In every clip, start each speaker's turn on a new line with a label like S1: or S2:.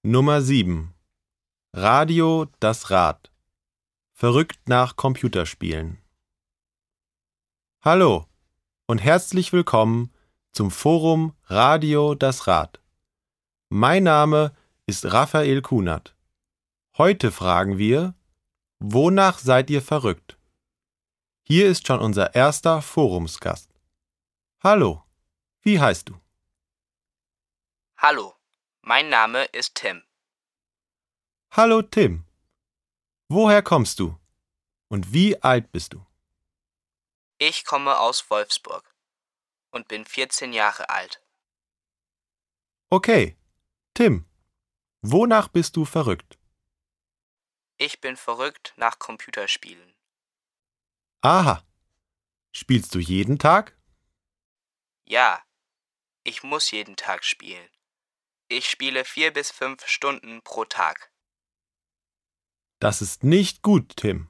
S1: Nummer 7. Radio das Rad. Verrückt nach Computerspielen. Hallo und herzlich willkommen zum Forum Radio das Rad. Mein Name ist Raphael Kunert. Heute fragen wir: Wonach seid ihr verrückt? Hier ist schon unser erster Forumsgast. Hallo, wie heißt du?
S2: Hallo, mein Name ist Tim.
S1: Hallo Tim. Woher kommst du? Und wie alt bist du?
S2: Ich komme aus Wolfsburg und bin 14 Jahre alt.
S1: Okay, Tim, wonach bist du verrückt?
S2: Ich bin verrückt nach Computerspielen.
S1: Aha, spielst du jeden Tag?
S2: Ja, ich muss jeden Tag spielen. Ich spiele 4 bis 5 Stunden pro Tag.
S1: Das ist nicht gut, Tim.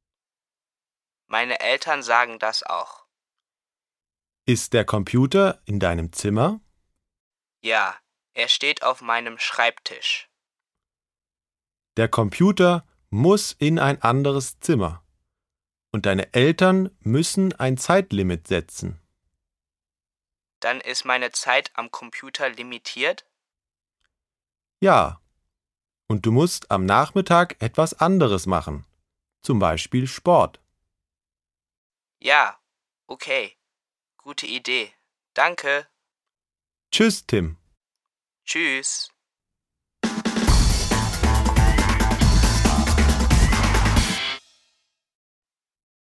S2: Meine Eltern sagen das auch.
S1: Ist der Computer in deinem Zimmer?
S2: Ja, er steht auf meinem Schreibtisch.
S1: Der Computer muss in ein anderes Zimmer. Und deine Eltern müssen ein Zeitlimit setzen.
S2: Dann ist meine Zeit am Computer limitiert?
S1: Ja, und du musst am Nachmittag etwas anderes machen, zum Beispiel Sport.
S2: Ja, okay. Gute Idee. Danke.
S1: Tschüss, Tim.
S2: Tschüss.